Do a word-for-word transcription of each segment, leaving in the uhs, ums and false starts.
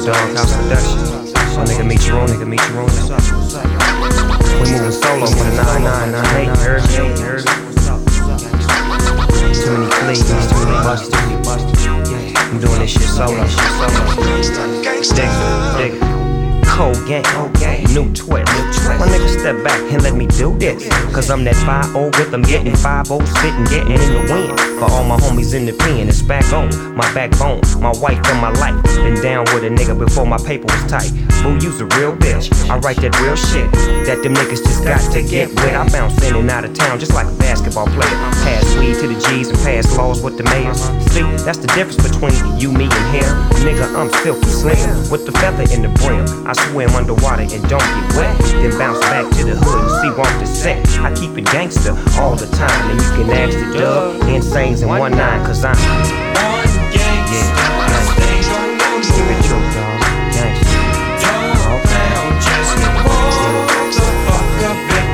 Doghouse Productions. My nigga meet you on, nigga meet you on. We moving solo for the nine nine nine eight. Heard me, heard me. Too many fleas, too many busters. I'm doing this shit solo, shit solo. Dig, dig. Cold gang, new twist. My nigga step back and let me do this. Cause I'm that five oh with them getting five oh spitting, getting in the wind. For all my homies in the pen, it's back on my backbone, my wife and my life. Been down with a nigga before my paper was tight. Boo, you's a real bitch. I write that real shit that them niggas just got to get with. I bounce in and out of town just like a basketball player. Pass weed to the G's and pass laws with the mayors. See, that's the difference between you, me, and him. Nigga, I'm filthy slim with the feather in the brim. I swim underwater and don't get wet. Then bounce back to the hood and see off the set. I keep it gangster all the time. And you can ask the dub, Insanes and one nine, cause I'm one gangster. Yeah, stay on the move. Keep it true, dog. Gangster. Don't pound, just walk the fuck up and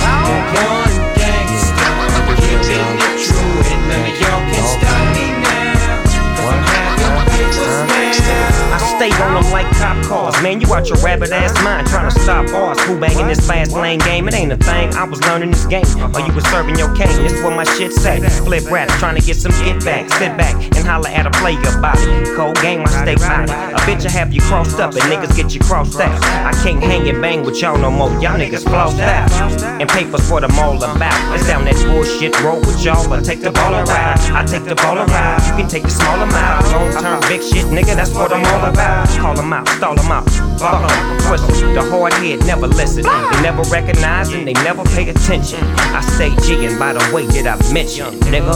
one gangster. Keeping it true, and none of y'all can stop me now. Cause I'm having papers now. I stay on them like cop cars. Man, you out your rabbit ass mind trying to stop ours. Who banging this fast lane game? It ain't a thing. I was learning this game. Or you was serving your cane. This what my shit say. Flip raps trying to get some get back. Sit back and holler at a player body. Cold game, I stay body. A bitch I have you crossed up and niggas get you crossed out. I can't hang and bang with y'all no more. Y'all niggas flossed out. And papers what I'm all about. Let's down that bullshit roll with y'all. I take the ball and ride. I take the ball and ride. You can take the small amount. Long term big shit, nigga. That's what I'm all about. Call them out, stall them out. Fuck them, twist them. The hard head never listen. They never recognize and they never pay attention. I stay G'ing by the way that I mentioned, nigga.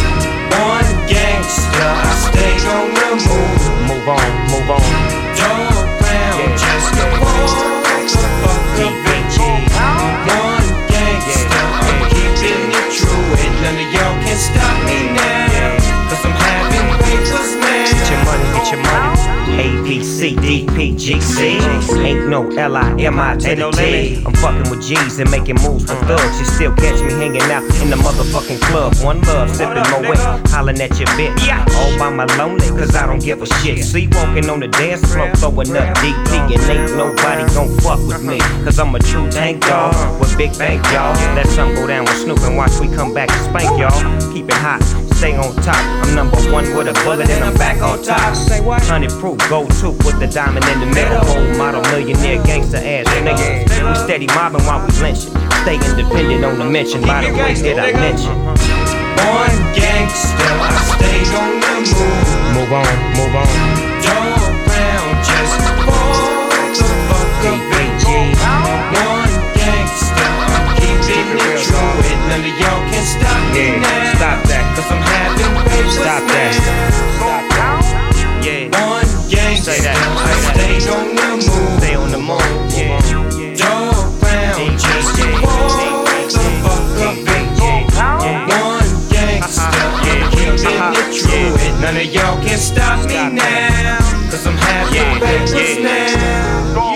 One gangster, I stay on the move. Move on, move on. Don't pound, yeah, just the walk the fuck up and move. One gangster, I'm keeping it true, and none of y'all can stop me now. Cause I'm having papers now. Get your money, get your money. A, B, C, D, P, G, C. Ain't no L, I, M, I, to the T. I'm fucking with G's and making moves for thugs. You still catch me hanging out in the motherfucking club. One love, sipping my wet, hollering at your bitch. All by my lonely, cause I don't give a shit. See, walking on the dance floor, throwing up D T. And ain't nobody gon' fuck with me. Cause I'm a true tank dog with big bank, y'all. Let some go down with Snoop and watch we come back and spank, y'all. Keep it hot, stay on top. I'm number one with a bullet and I'm back on top. Say what? Hundred proof. Go to with the diamond in the middle. Old model, millionaire, gangster ass niggas. We steady mobbing while we lynching. Stay independent on the mention. By the way that I mentioned. One gangster, I stay on the move. Move on, move on. Don't pound, just walk the fuck up and move. One gangster, I'm keeping it true, and none of y'all can stop me now. Stop that, cause I'm having papers. Stop that. Stop that. Yeah. One gangster, say that, say that. Stay on the move. Stay on the move, yeah. Don't pound, just walk the fuck up and move. One gangster, I'm keeping it true, and none of y'all can stop me now. Cause I'm having papers now.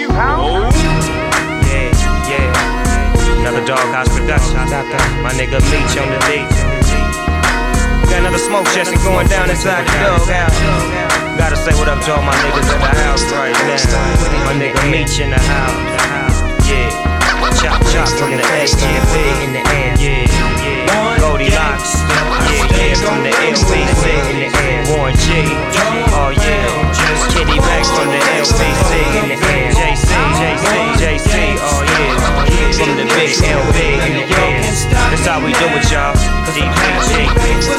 Yeah, yeah. Another Doghouse Production. My nigga Meech on the beat. Got another smoke session going down inside the Doghouse. Gotta say what up to all my niggas in the house right now. My nigga Meech in the house. Yeah. Chop chop from the S G P in the air. Yeah, yeah. Goldilocks. Yeah, yeah. From the L B C in the air. Warren G. Oh yeah. Kitty Mac from the L B C in the air. J C, J C, J C. Oh yeah. From the big L B in the air. That's how we do it, y'all. D P G.